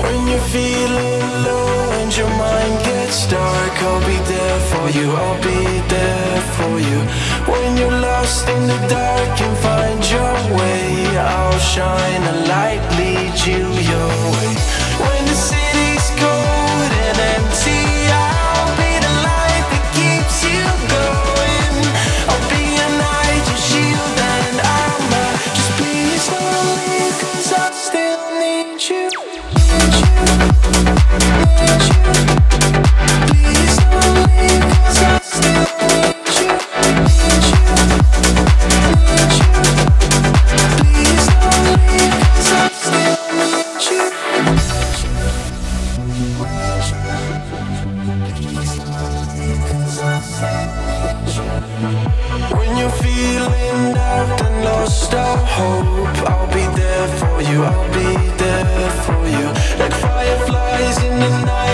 When you're feeling low and your mind gets dark, I'll be there for you, I'll be there for you. When you're lost in the dark and find your way, I'll shine a light, lead you your way. When the city's cold and empty, I'll be the light that keeps you going. I'll be your night, your shield and armor. Just please don't leave, 'cause I still need you. Need you, need you. Please don't leave, 'cause I still need you. Need you, need you. Please don't leave, 'cause I still need you. When you're feeling down and lost all hope, I'll be there for you, I'll be there for you. Like fireflies in the night,